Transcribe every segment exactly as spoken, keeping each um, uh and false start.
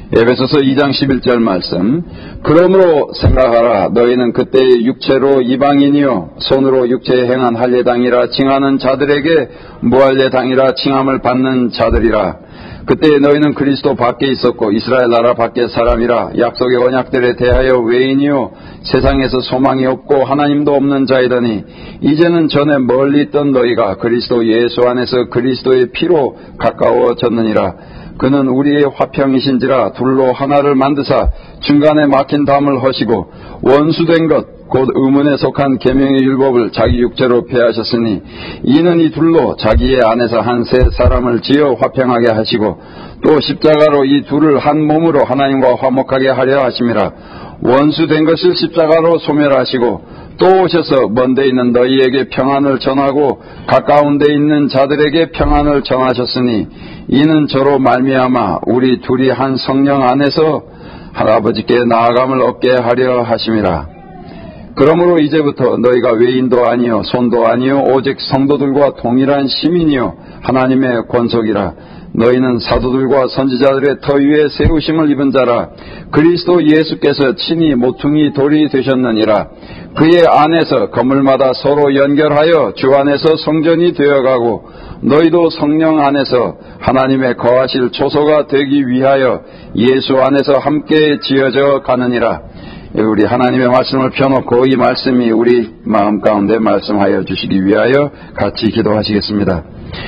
에베소서 이 장 십일 절 말씀. 그러므로 생각하라. 너희는 그때 육체로 이방인이요 손으로 육체에 행한 할례당이라 칭하는 자들에게 무할례당이라 칭함을 받는 자들이라. 그때 너희는 그리스도 밖에 있었고 이스라엘 나라 밖의 사람이라. 약속의 언약들에 대하여 외인이요 세상에서 소망이 없고 하나님도 없는 자이더니 이제는 전에 멀리 있던 너희가 그리스도 예수 안에서 그리스도의 피로 가까워졌느니라. 그는 우리의 화평이신지라 둘로 하나를 만드사 중간에 막힌 담을 허시고 원수된 것 곧 의문에 속한 계명의 율법을 자기 육체로 폐하셨으니 이는 이 둘로 자기의 안에서 한 세 사람을 지어 화평하게 하시고 또 십자가로 이 둘을 한 몸으로 하나님과 화목하게 하려 하심이라. 원수된 것을 십자가로 소멸하시고 또 오셔서 먼 데 있는 너희에게 평안을 전하고 가까운 데 있는 자들에게 평안을 전하셨으니 이는 저로 말미암아 우리 둘이 한 성령 안에서 할아버지께 나아감을 얻게 하려 하심이라. 그러므로 이제부터 너희가 외인도 아니요 손도 아니요 오직 성도들과 동일한 시민이요 하나님의 권속이라. 너희는 사도들과 선지자들의 터 위에 세우심을 입은 자라. 그리스도 예수께서 친히 모퉁이 돌이 되셨느니라. 그의 안에서 건물마다 서로 연결하여 주 안에서 성전이 되어가고 너희도 성령 안에서 하나님의 거하실 초소가 되기 위하여 예수 안에서 함께 지어져 가느니라. 우리 하나님의 말씀을 펴놓고 이 말씀이 우리 마음 가운데 말씀하여 주시기 위하여 같이 기도하시겠습니다.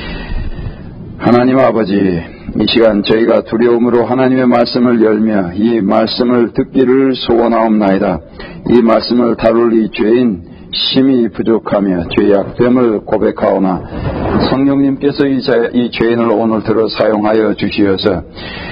하나님 아버지, 이 시간 저희가 두려움으로 하나님의 말씀을 열며 이 말씀을 듣기를 소원하옵나이다. 이 말씀을 다룰 이 죄인 심히 부족하며 죄악됨을 고백하오나 성령님께서 이, 자, 이 죄인을 오늘 들어 사용하여 주시어서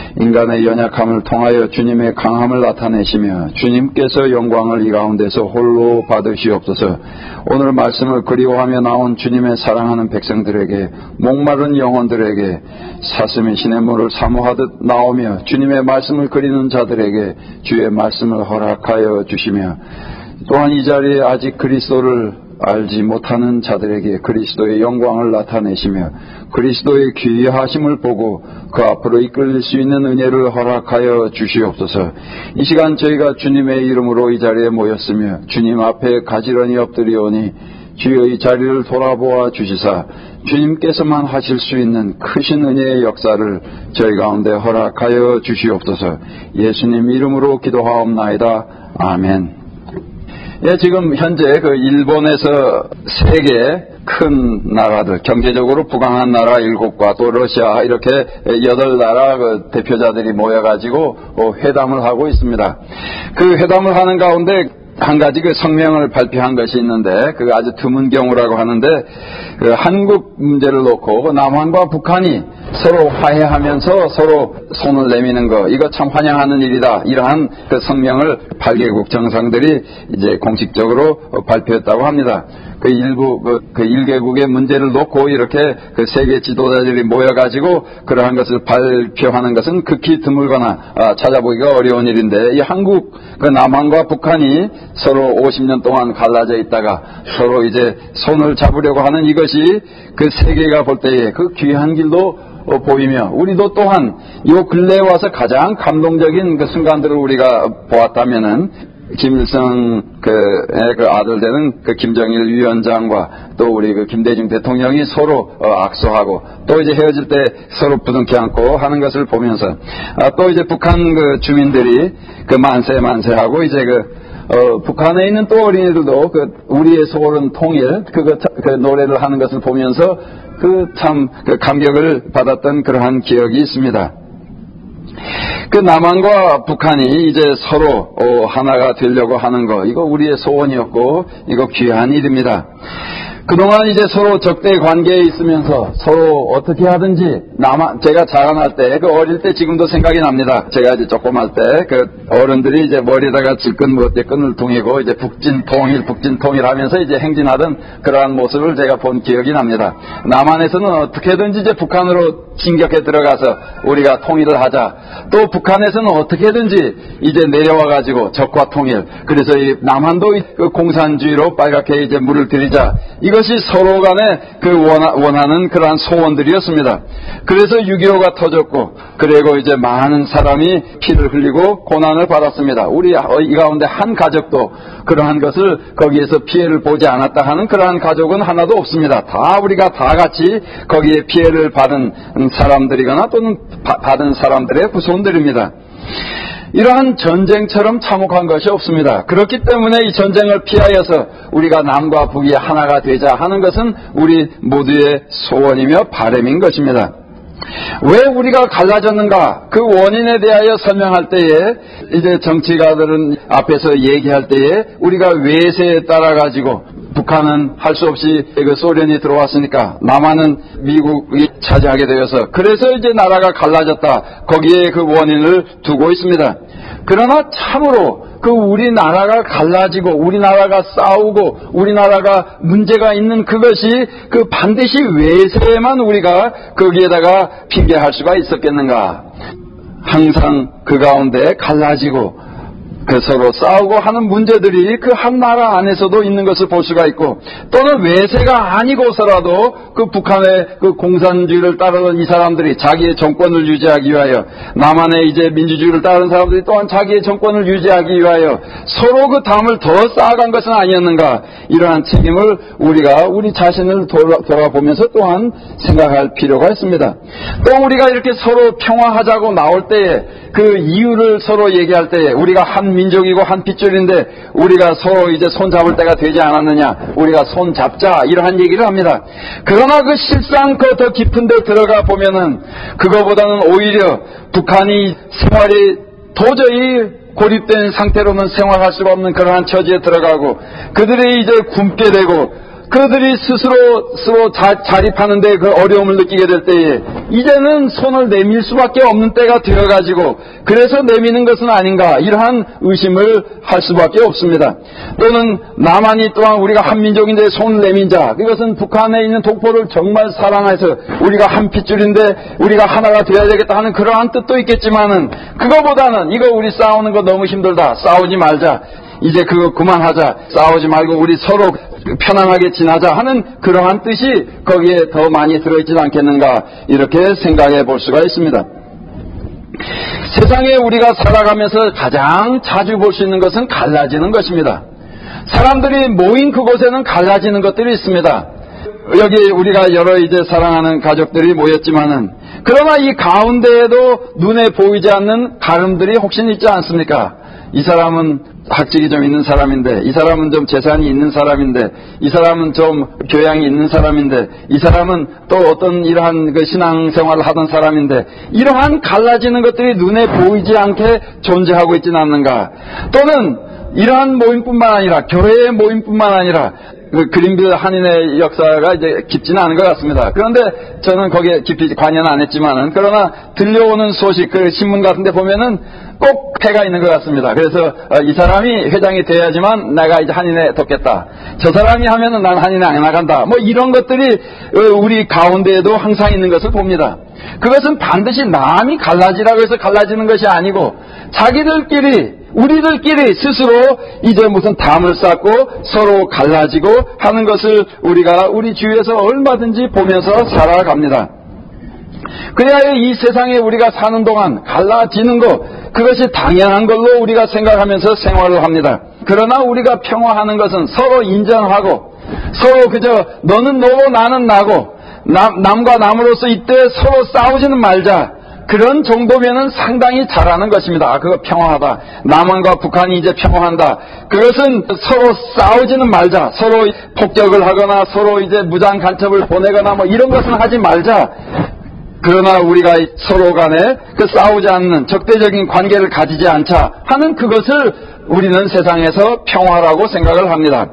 인간의 연약함을 통하여 주님의 강함을 나타내시며 주님께서 영광을 이 가운데서 홀로 받으시옵소서. 오늘 말씀을 그리워하며 나온 주님의 사랑하는 백성들에게 목마른 영혼들에게 사슴이 시냇물을 사모하듯 나오며 주님의 말씀을 그리는 자들에게 주의 말씀을 허락하여 주시며 또한 이 자리에 아직 그리스도를 알지 못하는 자들에게 그리스도의 영광을 나타내시며 그리스도의 귀하심을 보고 그 앞으로 이끌릴 수 있는 은혜를 허락하여 주시옵소서. 이 시간 저희가 주님의 이름으로 이 자리에 모였으며 주님 앞에 가지런히 엎드리오니 주여 이 자리를 돌아보아 주시사 주님께서만 하실 수 있는 크신 은혜의 역사를 저희 가운데 허락하여 주시옵소서. 예수님 이름으로 기도하옵나이다. 아멘. 예, 지금 현재 그 일본에서 세계 큰 나라들, 경제적으로 부강한 나라 일곱과 또 러시아 이렇게 여덟 나라 그 대표자들이 모여가지고 회담을 하고 있습니다. 그 회담을 하는 가운데 한 가지 그 성명을 발표한 것이 있는데 그 아주 드문 경우라고 하는데 그 한국 문제를 놓고 그 남한과 북한이 서로 화해하면서 서로 손을 내미는 거 이거 참 환영하는 일이다. 이러한 그 성명을 팔 개국 정상들이 이제 공식적으로 발표했다고 합니다. 그 일부 그, 그 일 개국의 문제를 놓고 이렇게 그 세계 지도자들이 모여가지고 그러한 것을 발표하는 것은 극히 드물거나 아, 찾아보기가 어려운 일인데 이 한국 그 남한과 북한이 서로 오십 년 동안 갈라져 있다가 서로 이제 손을 잡으려고 하는 이것이 그 세계가 볼 때에 그 귀한 길도 어, 보이며 우리도 또한 요 근래에 와서 가장 감동적인 그 순간들을 우리가 보았다면은 김일성 그, 그 아들 되는 그 김정일 위원장과 또 우리 그 김대중 대통령이 서로 어, 악수하고 또 이제 헤어질 때 서로 부둥켜 안고 하는 것을 보면서 아, 또 이제 북한 그 주민들이 그 만세 만세하고 이제 그 어, 북한에 있는 또 어린이들도 그 우리의 소원은 통일 그거 그 노래를 하는 것을 보면서 그 참 그 감격을 받았던 그러한 기억이 있습니다. 그 남한과 북한이 이제 서로 어, 하나가 되려고 하는 거 이거 우리의 소원이었고 이거 귀한 일입니다. 그동안 이제 서로 적대 관계에 있으면서 서로 어떻게 하든지 남한 제가 자라날 때 그 어릴 때 지금도 생각이 납니다. 제가 이제 조그만 때 그 어른들이 이제 머리에다가 질끈 무엇대 끈을 동이고 이제 북진 통일 북진 통일하면서 이제 행진하던 그러한 모습을 제가 본 기억이 납니다. 남한에서는 어떻게든지 이제 북한으로 진격해 들어가서 우리가 통일을 하자. 또 북한에서는 어떻게든지 이제 내려와 가지고 적과 통일. 그래서 이 남한도 그 공산주의로 빨갛게 이제 물을 들이자. 이거 이것이 서로 간에 그 원하는 그러한 소원들이었습니다. 그래서 육이오가 터졌고, 그리고 이제 많은 사람이 피를 흘리고 고난을 받았습니다. 우리 이 가운데 한 가족도 그러한 것을 거기에서 피해를 보지 않았다 하는 그러한 가족은 하나도 없습니다. 다 우리가 다 같이 거기에 피해를 받은 사람들이거나 또는 바, 받은 사람들의 후손들입니다. 이러한 전쟁처럼 참혹한 것이 없습니다. 그렇기 때문에 이 전쟁을 피하여서 우리가 남과 북이 하나가 되자 하는 것은 우리 모두의 소원이며 바람인 것입니다. 왜 우리가 갈라졌는가? 그 원인에 대하여 설명할 때에 이제 정치가들은 앞에서 얘기할 때에 우리가 외세에 따라 가지고 북한은 할 수 없이 그 소련이 들어왔으니까 남한은 미국이 차지하게 되어서 그래서 이제 나라가 갈라졌다. 거기에 그 원인을 두고 있습니다. 그러나 참으로 그 우리나라가 갈라지고 우리나라가 싸우고 우리나라가 문제가 있는 그것이 그 반드시 외세에만 우리가 거기에다가 핑계할 수가 있었겠는가? 항상 그 가운데 갈라지고 그 서로 싸우고 하는 문제들이 그 한 나라 안에서도 있는 것을 볼 수가 있고, 또는 외세가 아니고서라도 그 북한의 그 공산주의를 따르는 이 사람들이 자기의 정권을 유지하기 위하여, 남한의 이제 민주주의를 따르는 사람들이 또한 자기의 정권을 유지하기 위하여 서로 그 담을 더 쌓아간 것은 아니었는가? 이러한 책임을 우리가 우리 자신을 돌아, 돌아보면서 또한 생각할 필요가 있습니다. 또 우리가 이렇게 서로 평화하자고 나올 때에 그 이유를 서로 얘기할 때에 우리가 한 민족이고 한 핏줄인데 우리가 서로 이제 손 잡을 때가 되지 않았느냐, 우리가 손 잡자, 이러한 얘기를 합니다. 그러나 그 실상 그 더 깊은 데 들어가 보면은 그거보다는 오히려 북한이 생활이 도저히 고립된 상태로는 생활할 수가 없는 그러한 처지에 들어가고, 그들이 이제 굶게 되고 그들이 스스로 스스로 자, 자립하는데 그 어려움을 느끼게 될 때에 이제는 손을 내밀 수밖에 없는 때가 되어가지고 그래서 내미는 것은 아닌가, 이러한 의심을 할 수밖에 없습니다. 또는 남한이 또한 우리가 한민족인데 손을 내민 자, 그것은 북한에 있는 독보를 정말 사랑해서 우리가 한 핏줄인데 우리가 하나가 되어야 되겠다 하는 그러한 뜻도 있겠지만은, 그거보다는 이거 우리 싸우는 거 너무 힘들다, 싸우지 말자, 이제 그거 그만하자, 싸우지 말고 우리 서로 편안하게 지나자 하는 그러한 뜻이 거기에 더 많이 들어있지 않겠는가, 이렇게 생각해 볼 수가 있습니다. 세상에 우리가 살아가면서 가장 자주 볼 수 있는 것은 갈라지는 것입니다. 사람들이 모인 그곳에는 갈라지는 것들이 있습니다. 여기 우리가 여러 이제 사랑하는 가족들이 모였지만은, 그러나 이 가운데에도 눈에 보이지 않는 가름들이 혹시 있지 않습니까? 이 사람은 학직이 좀 있는 사람인데, 이 사람은 좀 재산이 있는 사람인데, 이 사람은 좀 교양이 있는 사람인데, 이 사람은 또 어떤 이러한 그 신앙생활을 하던 사람인데, 이러한 갈라지는 것들이 눈에 보이지 않게 존재하고 있지는 않는가? 또는 이러한 모임뿐만 아니라, 교회의 모임뿐만 아니라 그 그린빌 한인의 역사가 이제 깊지는 않은 것 같습니다. 그런데 저는 거기에 깊이 관여는 안 했지만은, 그러나 들려오는 소식, 그 신문 같은 데 보면은 꼭 해가 있는 것 같습니다. 그래서 이 사람이 회장이 돼야지만 내가 이제 한인회 돕겠다, 저 사람이 하면은 난 한인회 안 나간다, 뭐 이런 것들이 우리 가운데에도 항상 있는 것을 봅니다. 그것은 반드시 남이 갈라지라고 해서 갈라지는 것이 아니고, 자기들끼리, 우리들끼리 스스로 이제 무슨 담을 쌓고 서로 갈라지고 하는 것을 우리가 우리 주위에서 얼마든지 보면서 살아갑니다. 그래야 이 세상에 우리가 사는 동안 갈라지는 것, 그것이 당연한 걸로 우리가 생각하면서 생활을 합니다. 그러나 우리가 평화하는 것은 서로 인정하고, 서로 그저 너는 너고 나는 나고, 남, 남과 남으로서 이때 서로 싸우지는 말자, 그런 정도면은 상당히 잘하는 것입니다. 아, 그거 평화하다. 남한과 북한이 이제 평화한다. 그것은 서로 싸우지는 말자. 서로 폭격을 하거나 서로 이제 무장 간첩을 보내거나 뭐 이런 것은 하지 말자. 그러나 우리가 서로 간에 그 싸우지 않는 적대적인 관계를 가지지 않자 하는 그것을 우리는 세상에서 평화라고 생각을 합니다.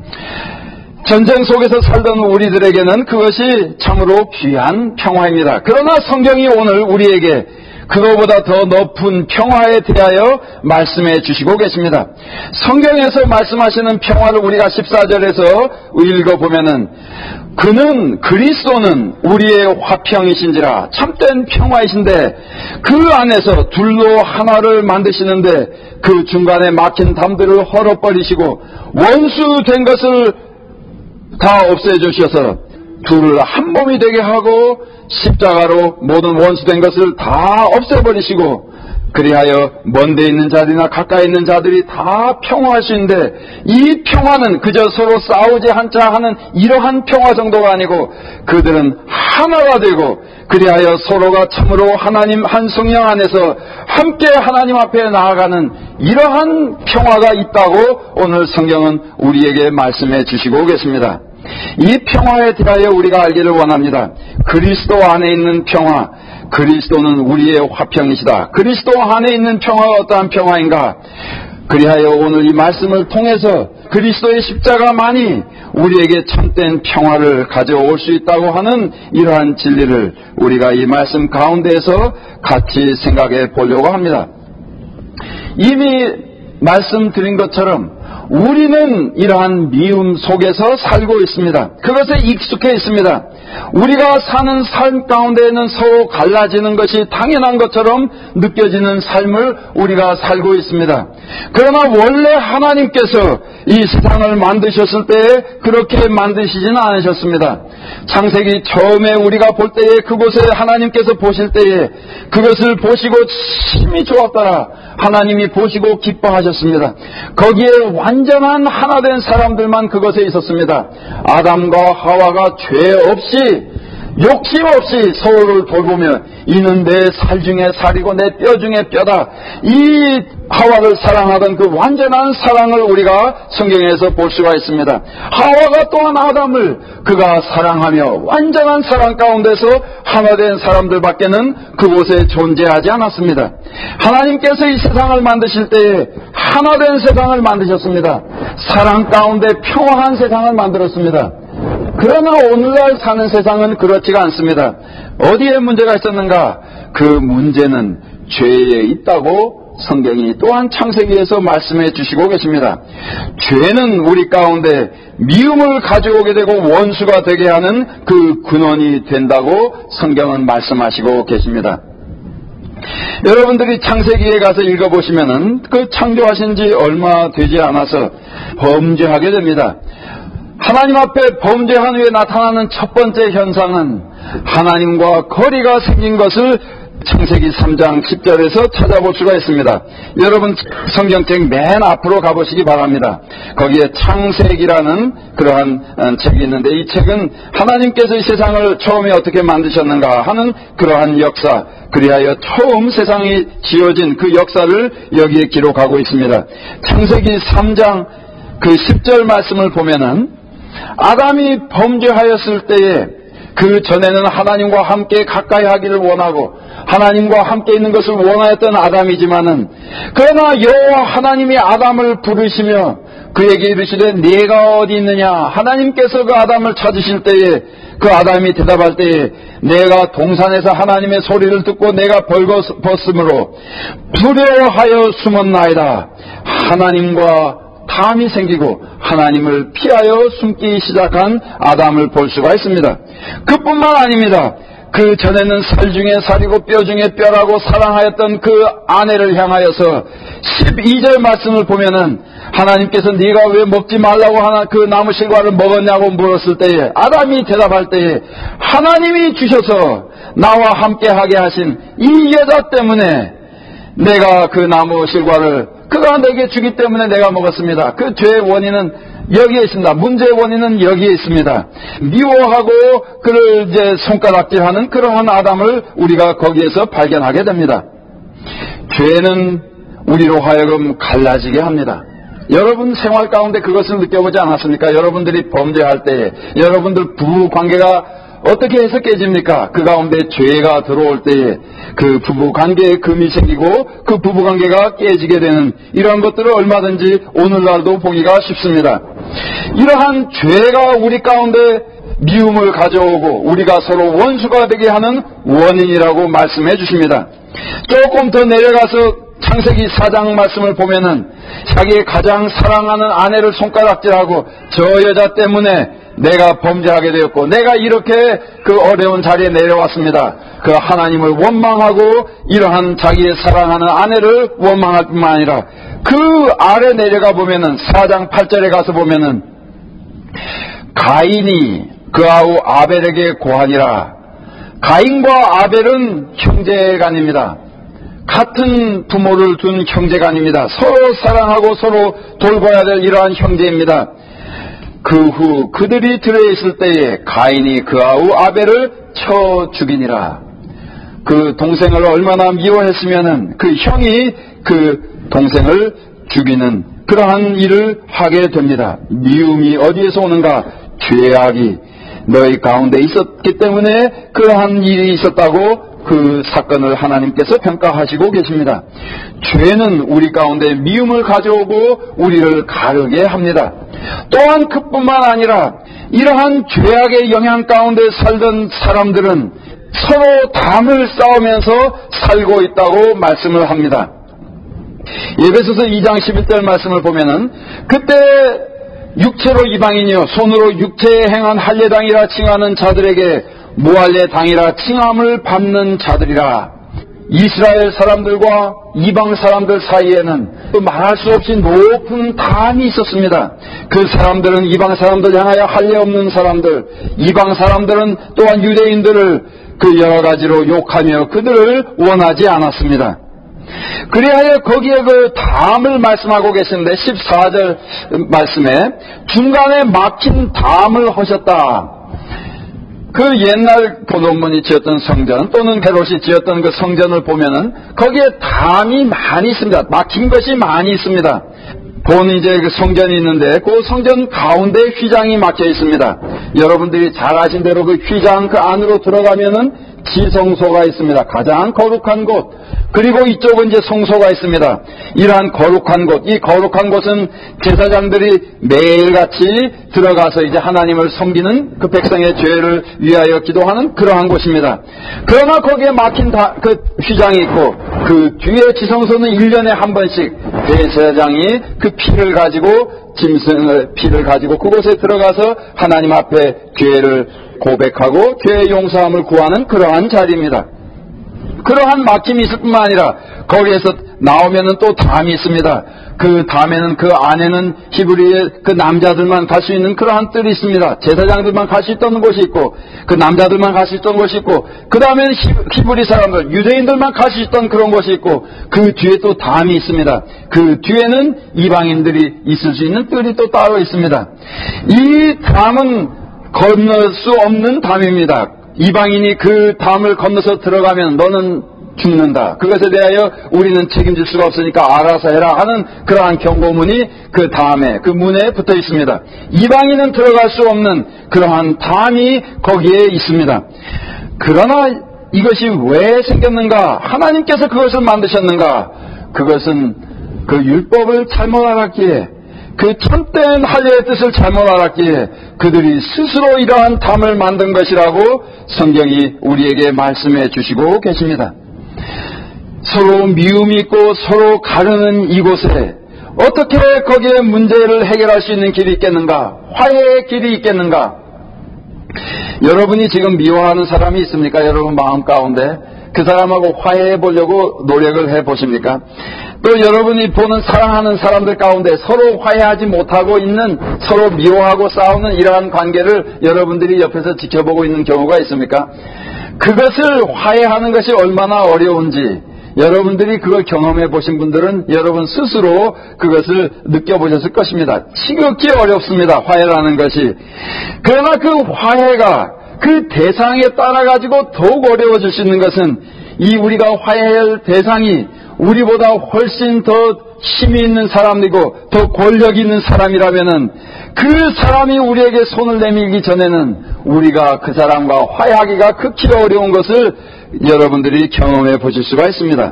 전쟁 속에서 살던 우리들에게는 그것이 참으로 귀한 평화입니다. 그러나 성경이 오늘 우리에게 그거보다 더 높은 평화에 대하여 말씀해 주시고 계십니다. 성경에서 말씀하시는 평화를 우리가 십사 절에서 읽어보면은, 그는 그리스도는 우리의 화평이신지라, 참된 평화이신데 그 안에서 둘로 하나를 만드시는데 그 중간에 막힌 담들을 헐어버리시고 원수 된 것을 다 없애주셔서 둘을 한 몸이 되게 하고 십자가로 모든 원수된 것을 다 없애버리시고 그리하여 먼데 있는 자들이나 가까이 있는 자들이 다 평화할 수 있는데 이 평화는 그저 서로 싸우지 않자 하는 이러한 평화 정도가 아니고 그들은 하나가 되고 그리하여 서로가 참으로 하나님 한 성령 안에서 함께 하나님 앞에 나아가는 이러한 평화가 있다고 오늘 성경은 우리에게 말씀해 주시고 계십니다. 이 평화에 대하여 우리가 알기를 원합니다. 그리스도 안에 있는 평화, 그리스도는 우리의 화평이시다. 그리스도 안에 있는 평화가 어떠한 평화인가? 그리하여 오늘 이 말씀을 통해서 그리스도의 십자가만이 우리에게 참된 평화를 가져올 수 있다고 하는 이러한 진리를 우리가 이 말씀 가운데에서 같이 생각해 보려고 합니다. 이미 말씀드린 것처럼 우리는 이러한 미움 속에서 살고 있습니다. 그것에 익숙해 있습니다. 우리가 사는 삶 가운데에는 서로 갈라지는 것이 당연한 것처럼 느껴지는 삶을 우리가 살고 있습니다. 그러나 원래 하나님께서 이 세상을 만드셨을 때에 그렇게 만드시지는 않으셨습니다. 창세기 처음에 우리가 볼 때에 그곳에 하나님께서 보실 때에 그것을 보시고 심히 좋았더라. 하나님이 보시고 기뻐하셨습니다. 거기에 완전한 하나된 사람들만 그것에 있었습니다. 아담과 하와가 죄 없이 욕심 없이 서로를 돌보며 이는 내 살 중에 살이고 내 뼈 중에 뼈다. 이 하와를 사랑하던 그 완전한 사랑을 우리가 성경에서 볼 수가 있습니다. 하와가 또한 아담을 그가 사랑하며 완전한 사랑 가운데서 하나된 사람들밖에는 그곳에 존재하지 않았습니다. 하나님께서 이 세상을 만드실 때에 하나된 세상을 만드셨습니다. 사랑 가운데 평화한 세상을 만들었습니다. 그러나 오늘날 사는 세상은 그렇지가 않습니다. 어디에 문제가 있었는가? 그 문제는 죄에 있다고 성경이 또한 창세기에서 말씀해 주시고 계십니다. 죄는 우리 가운데 미움을 가져오게 되고 원수가 되게 하는 그 근원이 된다고 성경은 말씀하시고 계십니다. 여러분들이 창세기에 가서 읽어보시면은 그 창조하신 지 얼마 되지 않아서 범죄하게 됩니다. 하나님 앞에 범죄한 후에 나타나는 첫 번째 현상은 하나님과 거리가 생긴 것을 창세기 삼 장 십 절에서 찾아볼 수가 있습니다. 여러분 성경책 맨 앞으로 가보시기 바랍니다. 거기에 창세기라는 그러한 책이 있는데 이 책은 하나님께서 이 세상을 처음에 어떻게 만드셨는가 하는 그러한 역사, 그리하여 처음 세상이 지어진 그 역사를 여기에 기록하고 있습니다. 창세기 삼 장 그 십 절 말씀을 보면은 아담이 범죄하였을 때에 그 전에는 하나님과 함께 가까이 하기를 원하고 하나님과 함께 있는 것을 원하였던 아담이지만은 그러나 여호와 하나님이 아담을 부르시며 그에게 이르시되 네가 어디 있느냐? 하나님께서 그 아담을 찾으실 때에 그 아담이 대답할 때에 내가 동산에서 하나님의 소리를 듣고 내가 벌거벗음으로 두려워하여 숨었나이다. 하나님과 탐이 생기고 하나님을 피하여 숨기 시작한 아담을 볼 수가 있습니다. 그뿐만 아닙니다. 그 전에는 살 중에 살이고 뼈 중에 뼈라고 사랑하였던 그 아내를 향하여서 십이 절 말씀을 보면은 하나님께서 네가 왜 먹지 말라고 하나 그 나무 실과를 먹었냐고 물었을 때에 아담이 대답할 때에 하나님이 주셔서 나와 함께하게 하신 이 여자 때문에 내가 그 나무 실과를 그가 내게 주기 때문에 내가 먹었습니다. 그 죄의 원인은 여기에 있습니다. 문제의 원인은 여기에 있습니다. 미워하고 그를 이제 손가락질하는 그러한 아담을 우리가 거기에서 발견하게 됩니다. 죄는 우리로 하여금 갈라지게 합니다. 여러분 생활 가운데 그것을 느껴보지 않았습니까? 여러분들이 범죄할 때 여러분들 부부 관계가 어떻게 해서 깨집니까? 그 가운데 죄가 들어올 때에 그 부부관계에 금이 생기고 그 부부관계가 깨지게 되는 이러한 것들을 얼마든지 오늘날도 보기가 쉽습니다. 이러한 죄가 우리 가운데 미움을 가져오고 우리가 서로 원수가 되게 하는 원인이라고 말씀해 주십니다. 조금 더 내려가서 창세기 사 장 말씀을 보면은 자기의 가장 사랑하는 아내를 손가락질하고 저 여자 때문에 내가 범죄하게 되었고 내가 이렇게 그 어려운 자리에 내려왔습니다. 그 하나님을 원망하고 이러한 자기의 사랑하는 아내를 원망할 뿐만 아니라 그 아래 내려가 보면은 사 장 팔 절에 가서 보면은 가인이 그아우 아벨에게 고하니라. 가인과 아벨은 형제간입니다. 같은 부모를 둔 형제간입니다. 서로 사랑하고 서로 돌봐야 될 이러한 형제입니다. 그 후 그들이 들어있을 때에 가인이 그아우 아벨을 쳐 죽이니라. 그 동생을 얼마나 미워했으면은 그 형이 그 동생을 죽이는 그러한 일을 하게 됩니다. 미움이 어디에서 오는가? 죄악이 너희 가운데 있었기 때문에 그러한 일이 있었다고 그 사건을 하나님께서 평가하시고 계십니다. 죄는 우리 가운데 미움을 가져오고 우리를 가르게 합니다. 또한 그뿐만 아니라 이러한 죄악의 영향 가운데 살던 사람들은 서로 담을 쌓으면서 살고 있다고 말씀을 합니다. 에베소서 이 장 십일 절 말씀을 보면은 그때 육체로 이방인이요 손으로 육체에 행한 할례당이라 칭하는 자들에게 무할례당이라 칭함을 받는 자들이라. 이스라엘 사람들과 이방 사람들 사이에는 말할 수 없이 높은 담이 있었습니다. 그 사람들은 이방 사람들 향하여 할례 없는 사람들, 이방 사람들은 또한 유대인들을 그 여러 가지로 욕하며 그들을 원하지 않았습니다. 그리하여 거기에 그 담을 말씀하고 계시는데 십사 절 말씀에 중간에 막힌 담을 하셨다. 그 옛날 본원문이 지었던 성전 또는 헤롯이 지었던 그 성전을 보면은 거기에 담이 많이 있습니다. 막힌 것이 많이 있습니다. 본 이제 그 성전이 있는데 그 성전 가운데 휘장이 막혀 있습니다. 여러분들이 잘 아신 대로 그 휘장 그 안으로 들어가면은 지성소가 있습니다. 가장 거룩한 곳. 그리고 이쪽은 이제 성소가 있습니다. 이러한 거룩한 곳, 이 거룩한 곳은 제사장들이 매일같이 들어가서 이제 하나님을 섬기는 그 백성의 죄를 위하여 기도하는 그러한 곳입니다. 그러나 거기에 막힌 다, 그 휘장이 있고 그 뒤에 지성소는 일 년에 한 번씩 대제사장이 그 피를 가지고 짐승의 피를 가지고 그곳에 들어가서 하나님 앞에 죄를 고백하고 죄의 용서함을 구하는 그러한 자리입니다. 그러한 막힘이 있을 뿐만 아니라 거기에서 나오면은 또 담이 있습니다. 그 담에는 그 안에는 히브리의 그 남자들만 갈 수 있는 그러한 뜰이 있습니다. 제사장들만 갈 수 있던 곳이 있고 그 남자들만 갈 수 있던 곳이 있고 그 다음에는 히브리 사람들 유대인들만 갈 수 있던 그런 곳이 있고 그 뒤에 또 담이 있습니다. 그 뒤에는 이방인들이 있을 수 있는 뜰이 또 따로 있습니다. 이 담은 건널 수 없는 담입니다. 이방인이 그 담을 건너서 들어가면 너는 죽는다. 그것에 대하여 우리는 책임질 수가 없으니까 알아서 해라 하는 그러한 경고문이 그 담에 그 문에 붙어 있습니다. 이방인은 들어갈 수 없는 그러한 담이 거기에 있습니다. 그러나 이것이 왜 생겼는가? 하나님께서 그것을 만드셨는가? 그것은 그 율법을 잘못 알았기에 그 참된 할례의 뜻을 잘못 알았기에 그들이 스스로 이러한 담을 만든 것이라고 성경이 우리에게 말씀해 주시고 계십니다. 서로 미움이 있고 서로 가르는 이곳에 어떻게 거기에 문제를 해결할 수 있는 길이 있겠는가? 화해의 길이 있겠는가? 여러분이 지금 미워하는 사람이 있습니까? 여러분 마음 가운데 그 사람하고 화해해 보려고 노력을 해 보십니까? 또 여러분이 보는 사랑하는 사람들 가운데 서로 화해하지 못하고 있는 서로 미워하고 싸우는 이러한 관계를 여러분들이 옆에서 지켜보고 있는 경우가 있습니까? 그것을 화해하는 것이 얼마나 어려운지 여러분들이 그걸 경험해 보신 분들은 여러분 스스로 그것을 느껴보셨을 것입니다. 지극히 어렵습니다. 화해라는 것이. 그러나 그 화해가 그 대상에 따라 가지고 더욱 어려워질 수 있는 것은 이 우리가 화해할 대상이 우리보다 훨씬 더 힘이 있는 사람이고 더 권력이 있는 사람이라면은 그 사람이 우리에게 손을 내밀기 전에는 우리가 그 사람과 화해하기가 극히 어려운 것을 여러분들이 경험해 보실 수가 있습니다.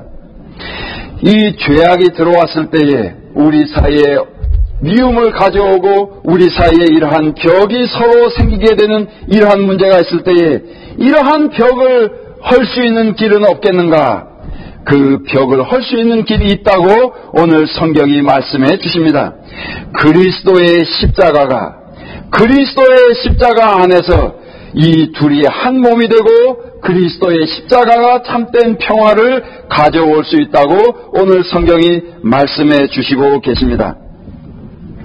이 죄악이 들어왔을 때에 우리 사이에 미움을 가져오고 우리 사이에 이러한 벽이 서로 생기게 되는 이러한 문제가 있을 때에 이러한 벽을 헐 수 있는 길은 없겠는가? 그 벽을 헐 수 있는 길이 있다고 오늘 성경이 말씀해 주십니다. 그리스도의 십자가가 그리스도의 십자가 안에서 이 둘이 한 몸이 되고 그리스도의 십자가가 참된 평화를 가져올 수 있다고 오늘 성경이 말씀해 주시고 계십니다.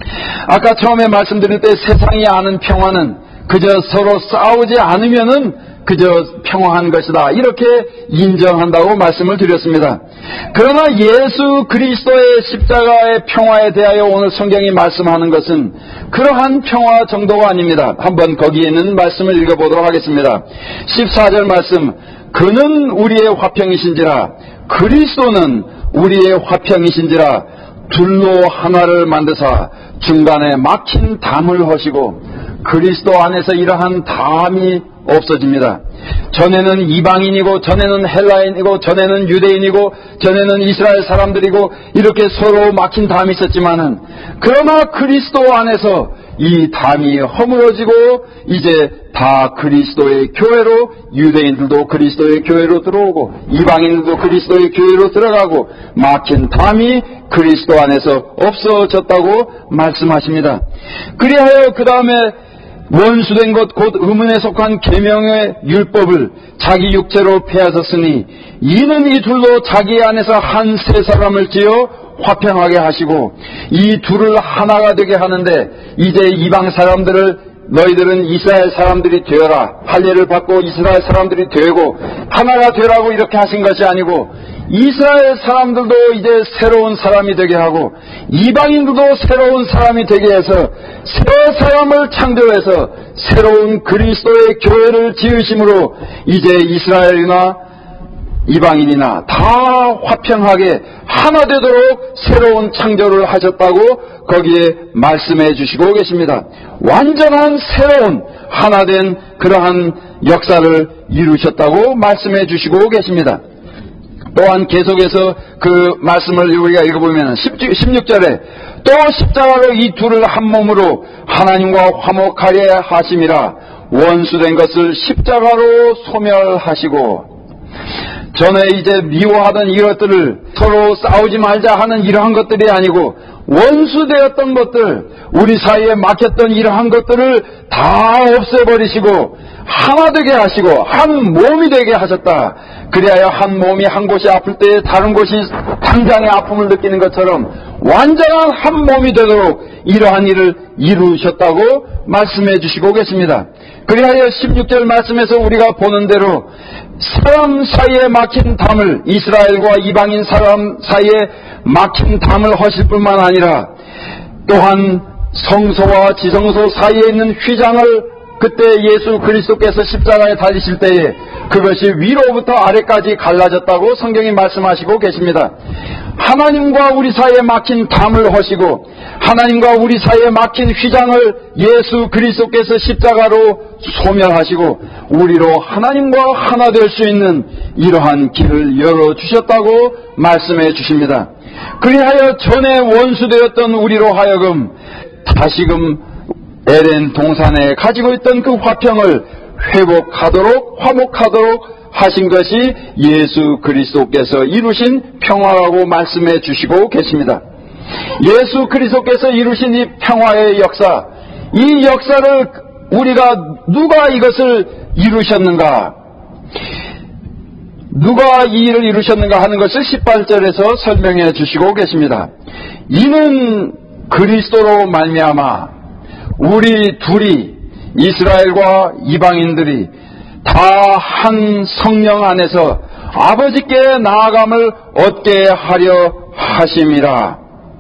아까 처음에 말씀드릴 때 세상이 아는 평화는 그저 서로 싸우지 않으면은 그저 평화한 것이다, 이렇게 인정한다고 말씀을 드렸습니다. 그러나 예수 그리스도의 십자가의 평화에 대하여 오늘 성경이 말씀하는 것은 그러한 평화 정도가 아닙니다. 한번 거기에 있는 말씀을 읽어보도록 하겠습니다. 십사 절 말씀, 그는 우리의 화평이신지라, 그리스도는 우리의 화평이신지라, 둘로 하나를 만드사 중간에 막힌 담을 허시고, 그리스도 안에서 이러한 담이 없어집니다. 전에는 이방인이고 전에는 헬라인이고 전에는 유대인이고 전에는 이스라엘 사람들이고 이렇게 서로 막힌 담이 있었지만은, 그러나 그리스도 안에서 이 담이 허물어지고 이제 다 그리스도의 교회로, 유대인들도 그리스도의 교회로 들어오고 이방인들도 그리스도의 교회로 들어가고 막힌 담이 그리스도 안에서 없어졌다고 말씀하십니다. 그리하여 그 다음에 원수된 것 곧 의문에 속한 계명의 율법을 자기 육체로 폐하셨으니 이는 이 둘로 자기 안에서 한 세 사람을 지어 화평하게 하시고 이 둘을 하나가 되게 하는데, 이제 이방 사람들을 너희들은 이스라엘 사람들이 되어라, 할례를 받고 이스라엘 사람들이 되고 하나가 되라고 이렇게 하신 것이 아니고, 이스라엘 사람들도 이제 새로운 사람이 되게 하고 이방인들도 새로운 사람이 되게 해서 새 사람을 창조해서 새로운 그리스도의 교회를 지으심으로 이제 이스라엘이나 이방인이나 다 화평하게 하나 되도록 새로운 창조를 하셨다고 거기에 말씀해 주시고 계십니다. 완전한 새로운 하나된 그러한 역사를 이루셨다고 말씀해 주시고 계십니다. 또한 계속해서 그 말씀을 우리가 읽어보면 십육 절에 또 십자가로 이 둘을 한 몸으로 하나님과 화목하게 하심이라, 원수된 것을 십자가로 소멸하시고. 전에 이제 미워하던 이것들을 서로 싸우지 말자 하는 이러한 것들이 아니고, 원수되었던 것들, 우리 사이에 막혔던 이러한 것들을 다 없애버리시고 하나 되게 하시고 한 몸이 되게 하셨다. 그리하여 한 몸이 한 곳이 아플 때 다른 곳이 당장의 아픔을 느끼는 것처럼 완전한 한 몸이 되도록 이러한 일을 이루셨다고 말씀해 주시고 계십니다. 그리하여 십육 절 말씀에서 우리가 보는 대로 사람 사이에 막힌 담을, 이스라엘과 이방인 사람 사이에 막힌 담을 허실 뿐만 아니라 또한 성소와 지성소 사이에 있는 휘장을 그때 예수 그리스도께서 십자가에 달리실 때에 그것이 위로부터 아래까지 갈라졌다고 성경이 말씀하시고 계십니다. 하나님과 우리 사이에 막힌 담을 허시고 하나님과 우리 사이에 막힌 휘장을 예수 그리스도께서 십자가로 소멸하시고 우리로 하나님과 하나 될 수 있는 이러한 길을 열어주셨다고 말씀해 주십니다. 그리하여 전에 원수되었던 우리로 하여금 다시금 에덴 동산에 가지고 있던 그 화평을 회복하도록 화목하도록 하신 것이 예수 그리스도께서 이루신 평화라고 말씀해 주시고 계십니다. 예수 그리스도께서 이루신 이 평화의 역사, 이 역사를 우리가 누가 이것을 이루셨는가, 누가 이 일을 이루셨는가 하는 것을 십팔 절에서 설명해 주시고 계십니다. 이는 그리스도로 말미암아 우리 둘이, 이스라엘과 이방인들이 다 한 성령 안에서 아버지께 나아감을 얻게 하려 하심이라.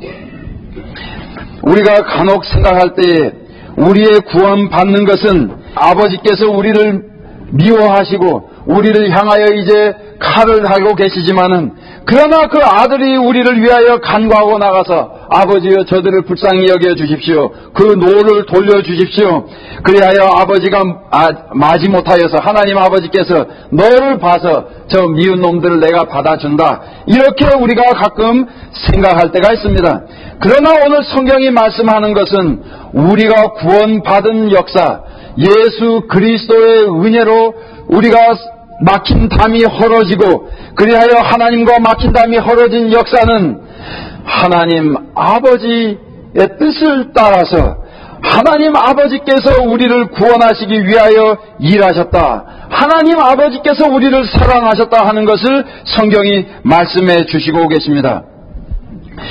우리가 간혹 생각할 때 우리의 구원 받는 것은 아버지께서 우리를 미워하시고 우리를 향하여 이제 칼을 달고 계시지만은, 그러나 그 아들이 우리를 위하여 간구하고 나가서 아버지여 저들을 불쌍히 여겨 주십시오, 그 노를 돌려 주십시오, 그리하여 아버지가 아, 마지못하여서 하나님 아버지께서 너를 봐서 저 미운 놈들을 내가 받아준다, 이렇게 우리가 가끔 생각할 때가 있습니다. 그러나 오늘 성경이 말씀하는 것은 우리가 구원받은 역사, 예수 그리스도의 은혜로 우리가 막힌 담이 헐어지고 그리하여 하나님과 막힌 담이 헐어진 역사는 하나님 아버지의 뜻을 따라서 하나님 아버지께서 우리를 구원하시기 위하여 일하셨다, 하나님 아버지께서 우리를 사랑하셨다 하는 것을 성경이 말씀해 주시고 계십니다.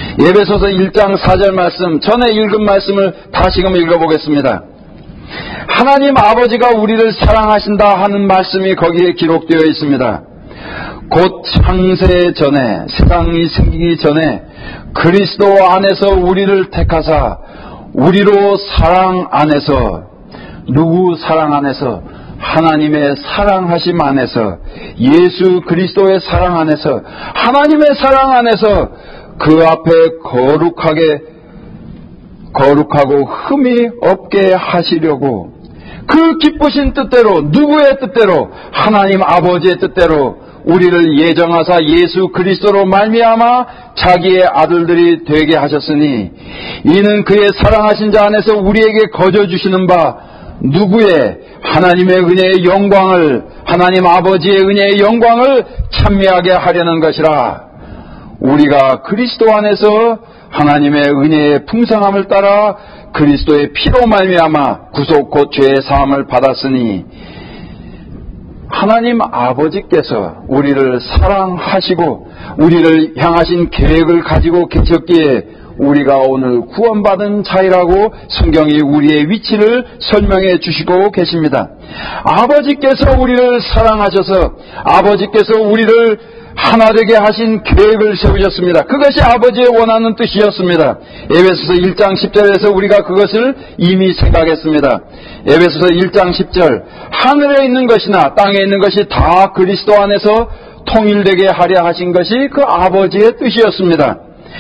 에베소서 일 장 사 절 말씀, 전에 읽은 말씀을 다시금 읽어보겠습니다. 하나님 아버지가 우리를 사랑하신다 하는 말씀이 거기에 기록되어 있습니다. 곧 창세 전에, 세상이 생기기 전에 그리스도 안에서 우리를 택하사 우리로 사랑 안에서, 누구 사랑 안에서? 하나님의 사랑하심 안에서, 예수 그리스도의 사랑 안에서, 하나님의 사랑 안에서 그 앞에 거룩하게, 거룩하고 흠이 없게 하시려고 그 기쁘신 뜻대로, 누구의 뜻대로? 하나님 아버지의 뜻대로 우리를 예정하사 예수 그리스도로 말미암아 자기의 아들들이 되게 하셨으니 이는 그의 사랑하신 자 안에서 우리에게 거저 주시는 바 누구의? 하나님의 은혜의 영광을, 하나님 아버지의 은혜의 영광을 찬미하게 하려는 것이라. 우리가 그리스도 안에서 하나님의 은혜의 풍성함을 따라 그리스도의 피로 말미암아 구속 곧 죄의 사함을 받았으니 하나님 아버지께서 우리를 사랑하시고 우리를 향하신 계획을 가지고 계셨기에 우리가 오늘 구원받은 자이라고 성경이 우리의 위치를 설명해 주시고 계십니다. 아버지께서 우리를 사랑하셔서 아버지께서 우리를 하나 되게 하신 계획을 세우셨습니다. 그것이 아버지의 원하는 뜻이었습니다. 에베소서 일 장 십 절에서 우리가 그것을 이미 생각했습니다. 에베소서 일 장 십 절, 하늘에 있는 것이나 땅에 있는 것이 다 그리스도 안에서 통일되게 하려 하신 것이 그 아버지의 뜻이었습니다.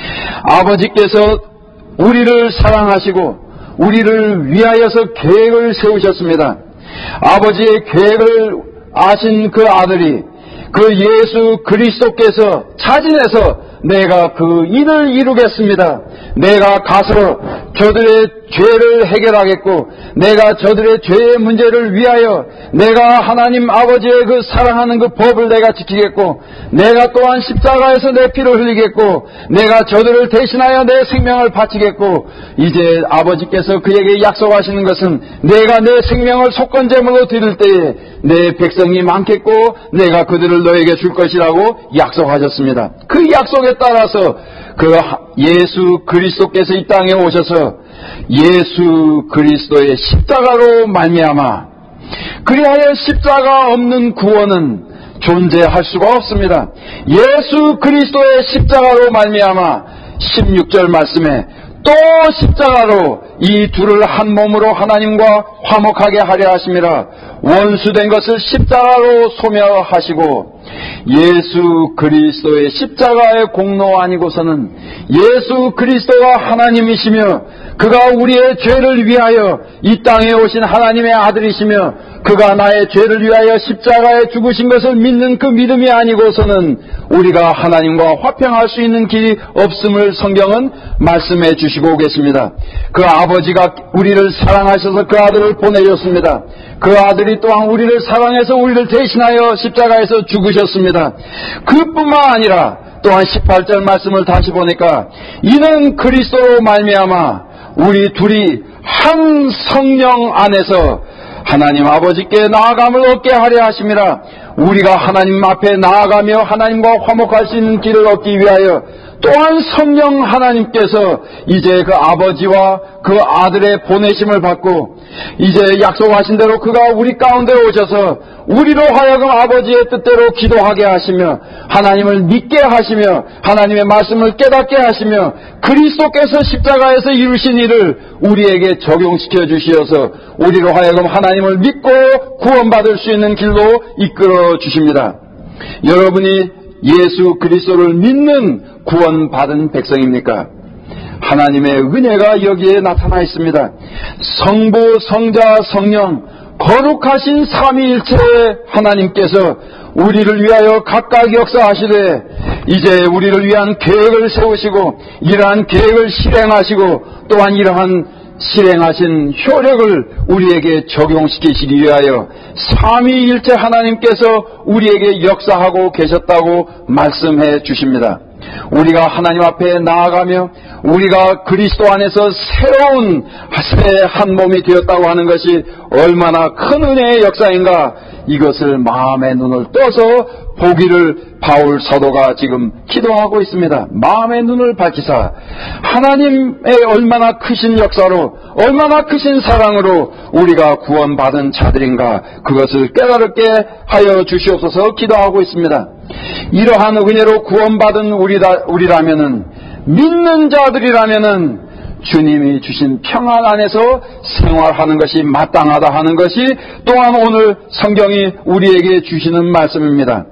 아버지께서 우리를 사랑하시고 우리를 위하여서 계획을 세우셨습니다. 아버지의 계획을 아신 그 아들이, 그 예수 그리스도께서 자진해서 내가 그 일을 이루겠습니다. 내가 가서 저들의 죄를 해결하겠고 내가 저들의 죄의 문제를 위하여 내가 하나님 아버지의 그 사랑하는 그 법을 내가 지키겠고 내가 또한 십자가에서 내 피를 흘리겠고 내가 저들을 대신하여 내 생명을 바치겠고 이제 아버지께서 그에게 약속하시는 것은 내가 내 생명을 속건제물로 드릴 때에 내 백성이 많겠고 내가 그들을 너에게 줄 것이라고 약속하셨습니다. 그 약속에 따라서 그 예수 그리스도께서 이 땅에 오셔서 예수 그리스도의 십자가로 말미암아, 그리하여 십자가 없는 구원은 존재할 수가 없습니다. 예수 그리스도의 십자가로 말미암아 십육 절 말씀에 또 십자가로 이 둘을 한 몸으로 하나님과 화목하게 하려 하심이라. 원수된 것을 십자가로 소멸하시고 예수 그리스도의 십자가의 공로 아니고서는 예수 그리스도가 하나님이시며 그가 우리의 죄를 위하여 이 땅에 오신 하나님의 아들이시며 그가 나의 죄를 위하여 십자가에 죽으신 것을 믿는 그 믿음이 아니고서는 우리가 하나님과 화평할 수 있는 길이 없음을 성경은 말씀해 주시고 계십니다. 그 아버지가 우리를 사랑하셔서 그 아들을 보내셨습니다. 그 아들이 또한 우리를 사랑해서 우리를 대신하여 십자가에서 죽으셨습니다. 그뿐만 아니라 또한 십팔 절 말씀을 다시 보니까 이는 그리스도로 말미암아 우리 둘이 한 성령 안에서 하나님 아버지께 나아감을 얻게 하려 하심이라. 우리가 하나님 앞에 나아가며 하나님과 화목할 수 있는 길을 얻기 위하여 또한 성령 하나님께서 이제 그 아버지와 그 아들의 보내심을 받고 이제 약속하신 대로 그가 우리 가운데 오셔서 우리로 하여금 아버지의 뜻대로 기도하게 하시며 하나님을 믿게 하시며 하나님의 말씀을 깨닫게 하시며 그리스도께서 십자가에서 이루신 일을 우리에게 적용시켜 주시어서 우리로 하여금 하나님을 믿고 구원받을 수 있는 길로 이끌어 주십니다. 여러분이 예수 그리스도를 믿는 구원받은 백성입니까? 하나님의 은혜가 여기에 나타나 있습니다. 성부, 성자, 성령, 거룩하신 삼위일체의 하나님께서 우리를 위하여 각각 역사하시되 이제 우리를 위한 계획을 세우시고 이러한 계획을 실행하시고 또한 이러한 실행하신 효력을 우리에게 적용시키시기 위하여 삼위일체 하나님께서 우리에게 역사하고 계셨다고 말씀해 주십니다. 우리가 하나님 앞에 나아가며 우리가 그리스도 안에서 새로운 새 한 몸이 되었다고 하는 것이 얼마나 큰 은혜의 역사인가, 이것을 마음의 눈을 떠서 보기를 바울 사도가 지금 기도하고 있습니다. 마음의 눈을 밝히사 하나님의 얼마나 크신 역사로, 얼마나 크신 사랑으로 우리가 구원받은 자들인가, 그것을 깨달게 하여 주시옵소서 기도하고 있습니다. 이러한 은혜로 구원받은 우리라, 우리라면은, 믿는 자들이라면은 주님이 주신 평안 안에서 생활하는 것이 마땅하다 하는 것이 또한 오늘 성경이 우리에게 주시는 말씀입니다.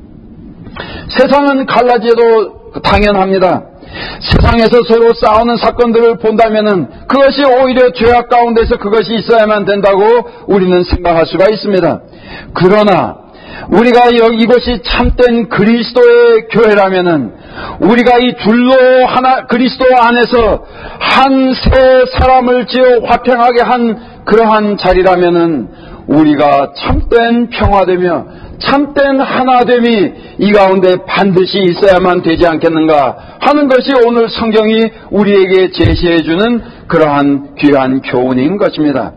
세상은 갈라지어도 당연합니다. 세상에서 서로 싸우는 사건들을 본다면은 그것이 오히려 죄악 가운데서 그것이 있어야만 된다고 우리는 생각할 수가 있습니다. 그러나 우리가 여기 이곳이 참된 그리스도의 교회라면은, 우리가 이 둘로 하나 그리스도 안에서 한 세 사람을 지어 화평하게 한 그러한 자리라면은 우리가 참된 평화되며 참된 하나됨이 이 가운데 반드시 있어야만 되지 않겠는가 하는 것이 오늘 성경이 우리에게 제시해주는 그러한 귀한 교훈인 것입니다.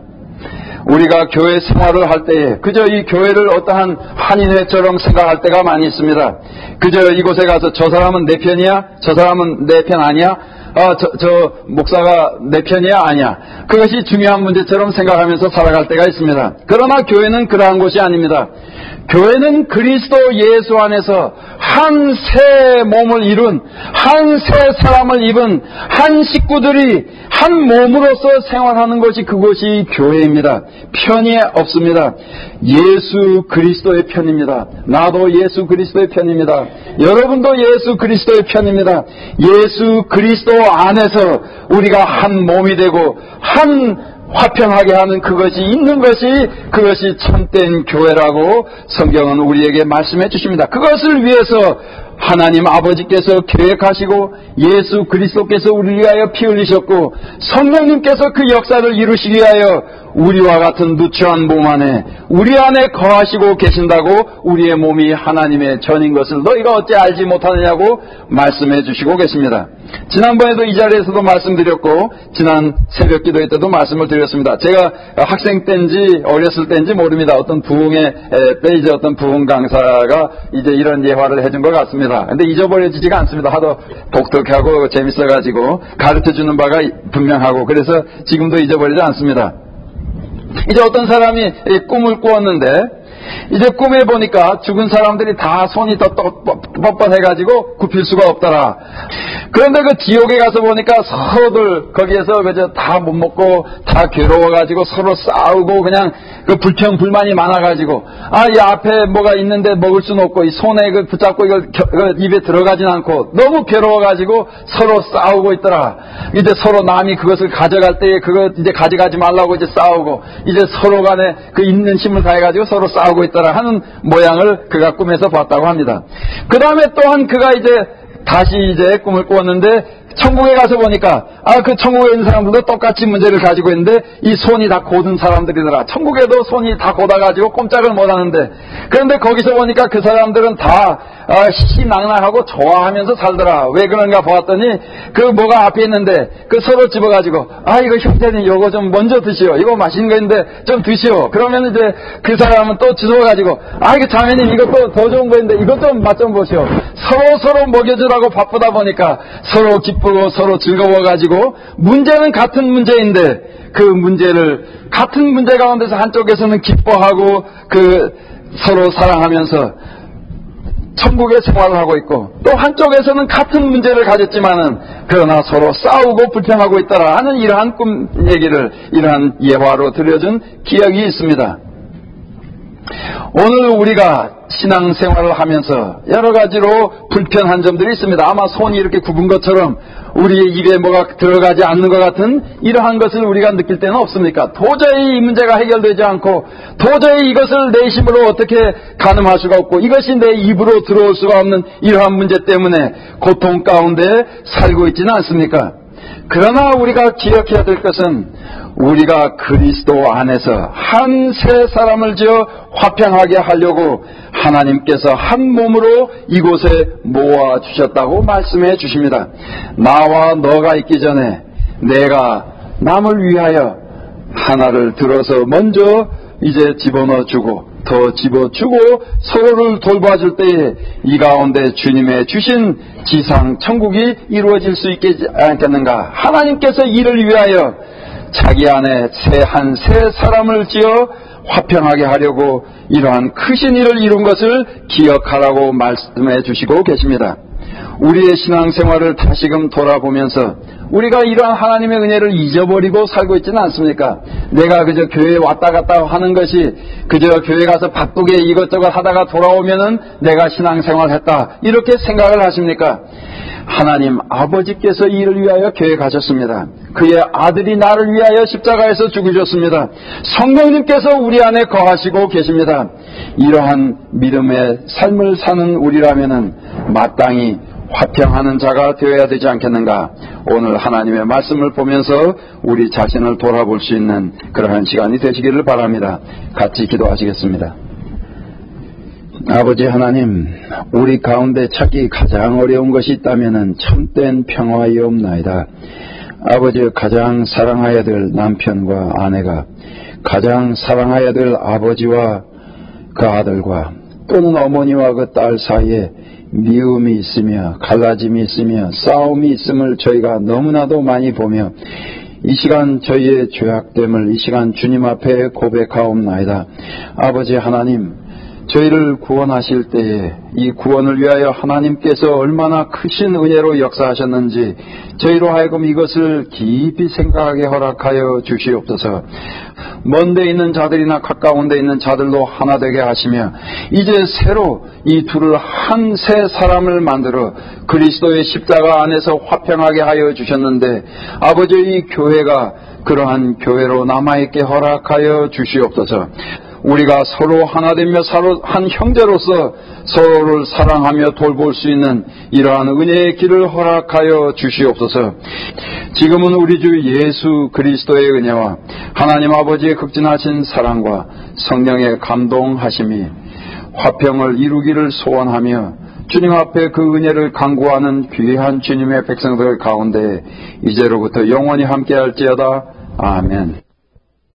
우리가 교회 생활을 할 때에 그저 이 교회를 어떠한 한인회처럼 생각할 때가 많이 있습니다. 그저 이곳에 가서 저 사람은 내 편이야? 저 사람은 내 편 아니야? 아, 저, 저 목사가 내 편이야? 아니야? 그것이 중요한 문제처럼 생각하면서 살아갈 때가 있습니다. 그러나 교회는 그러한 곳이 아닙니다. 교회는 그리스도 예수 안에서 한 새 몸을 이룬, 한 새 사람을 입은 한 식구들이 한 몸으로서 생활하는 것이 그것이 교회입니다. 편이 없습니다. 예수 그리스도의 편입니다. 나도 예수 그리스도의 편입니다. 여러분도 예수 그리스도의 편입니다. 예수 그리스도 안에서 우리가 한 몸이 되고 한 화평하게 하는 그것이 있는 것이 그것이 참된 교회라고 성경은 우리에게 말씀해 주십니다. 그것을 위해서 하나님 아버지께서 계획하시고 예수 그리스도께서 우리를 위하여 피 흘리셨고 성령님께서 그 역사를 이루시기 위하여 우리와 같은 누추한 몸 안에 우리 안에 거하시고 계신다고, 우리의 몸이 하나님의 전인 것을 너희가 어찌 알지 못하느냐고 말씀해 주시고 계십니다. 지난번에도 이 자리에서도 말씀드렸고 지난 새벽 기도회 때도 말씀을 드렸습니다. 제가 학생 때인지 어렸을 때인지 모릅니다. 어떤 부흥의 때 이제 어떤 부흥 강사가 이제 이런 예화를 해준 것 같습니다. 근데 잊어버려지지가 않습니다. 하도 독특하고 재밌어가지고 가르쳐주는 바가 분명하고, 그래서 지금도 잊어버리지 않습니다. 이제 어떤 사람이 꿈을 꾸었는데 이제 꿈에 보니까 죽은 사람들이 다 손이 더 뻣뻣해가지고 굽힐 수가 없더라. 그런데 그 지옥에 가서 보니까 서로들 거기에서 그저 다 못 먹고 다 괴로워가지고 서로 싸우고 그냥 그 불평 불만이 많아가지고, 아, 이 앞에 뭐가 있는데 먹을 수는 없고 이 손에 그 붙잡고 이거 입에 들어가진 않고 너무 괴로워가지고 서로 싸우고 있더라. 이제 서로 남이 그것을 가져갈 때에 그거 이제 가져가지 말라고 이제 싸우고, 이제 서로 간에 그 있는 힘을 다해가지고 서로 싸우고 있더라 하는 모양을 그가 꿈에서 봤다고 합니다. 그 다음에 또한 그가 이제 다시 이제 꿈을 꾸었는데 천국에 가서 보니까 아, 그 천국에 있는 사람들도 똑같이 문제를 가지고 있는데 이 손이 다 곧은 사람들이더라. 천국에도 손이 다 곧아가지고 꼼짝을 못하는데, 그런데 거기서 보니까 그 사람들은 다 아, 희희낙낙하고 좋아하면서 살더라. 왜 그런가 보았더니 그 뭐가 앞에 있는데 그 서로 집어가지고 아, 이거 형제님 요거 좀 먼저 드시오. 이거 맛있는 거 있는데 좀 드시오. 그러면 이제 그 사람은 또 주워가지고 아, 이거 자매님 이것도 더 좋은 거 있는데 이것 좀 맛 좀 보시오. 서로 서로 먹여주라고 바쁘다 보니까 서로 기쁘고 서로 즐거워가지고 문제는 같은 문제인데 그 문제를 같은 문제 가운데서 한쪽에서는 기뻐하고 그 서로 사랑하면서 천국의 생활을 하고 있고, 또 한쪽에서는 같은 문제를 가졌지만은 그러나 서로 싸우고 불평하고 있더라 하는 이러한 꿈 얘기를 이러한 예화로 들려준 기억이 있습니다. 오늘 우리가 신앙생활을 하면서 여러 가지로 불편한 점들이 있습니다. 아마 손이 이렇게 굽은 것처럼 우리의 입에 뭐가 들어가지 않는 것 같은 이러한 것을 우리가 느낄 때는 없습니까? 도저히 이 문제가 해결되지 않고 도저히 이것을 내 힘으로 어떻게 가늠할 수가 없고 이것이 내 입으로 들어올 수가 없는 이러한 문제 때문에 고통 가운데 살고 있지는 않습니까? 그러나 우리가 기억해야 될 것은 우리가 그리스도 안에서 한 새 사람을 지어 화평하게 하려고 하나님께서 한 몸으로 이곳에 모아주셨다고 말씀해 주십니다. 나와 너가 있기 전에 내가 남을 위하여 하나를 들어서 먼저 이제 집어넣어주고 더 집어주고 서로를 돌봐줄 때에 이 가운데 주님의 주신 지상 천국이 이루어질 수 있지 않겠는가. 하나님께서 이를 위하여 자기 안에 새 한 새 사람을 지어 화평하게 하려고 이러한 크신 일을 이룬 것을 기억하라고 말씀해 주시고 계십니다. 우리의 신앙생활을 다시금 돌아보면서 우리가 이러한 하나님의 은혜를 잊어버리고 살고 있지는 않습니까? 내가 그저 교회에 왔다 갔다 하는 것이 그저 교회 가서 바쁘게 이것저것 하다가 돌아오면은 내가 신앙생활 했다 이렇게 생각을 하십니까? 하나님 아버지께서 이를 위하여 교회 가셨습니다. 그의 아들이 나를 위하여 십자가에서 죽으셨습니다. 성령님께서 우리 안에 거하시고 계십니다. 이러한 믿음의 삶을 사는 우리라면은 마땅히 화평하는 자가 되어야 되지 않겠는가. 오늘 하나님의 말씀을 보면서 우리 자신을 돌아볼 수 있는 그러한 시간이 되시기를 바랍니다. 같이 기도하시겠습니다. 아버지 하나님, 우리 가운데 찾기 가장 어려운 것이 있다면 참된 평화이옵나이다. 아버지, 가장 사랑해야 될 남편과 아내가, 가장 사랑해야 될 아버지와 그 아들과 또는 어머니와 그 딸 사이에 미움이 있으며 갈라짐이 있으며 싸움이 있음을 저희가 너무나도 많이 보며 이 시간 저희의 죄악됨을 이 시간 주님 앞에 고백하옵나이다. 아버지 하나님, 저희를 구원하실 때에 이 구원을 위하여 하나님께서 얼마나 크신 은혜로 역사하셨는지 저희로 하여금 이것을 깊이 생각하게 허락하여 주시옵소서. 먼 데 있는 자들이나 가까운 데 있는 자들도 하나 되게 하시며 이제 새로 이 둘을 한 새 사람을 만들어 그리스도의 십자가 안에서 화평하게 하여 주셨는데 아버지, 이 교회가 그러한 교회로 남아있게 허락하여 주시옵소서. 우리가 서로 하나 되며 서로 한 형제로서 서로를 사랑하며 돌볼 수 있는 이러한 은혜의 길을 허락하여 주시옵소서. 지금은 우리 주 예수 그리스도의 은혜와 하나님 아버지의 극진하신 사랑과 성령의 감동하심이 화평을 이루기를 소원하며 주님 앞에 그 은혜를 간구하는 귀한 주님의 백성들 가운데 이제로부터 영원히 함께할지어다. 아멘.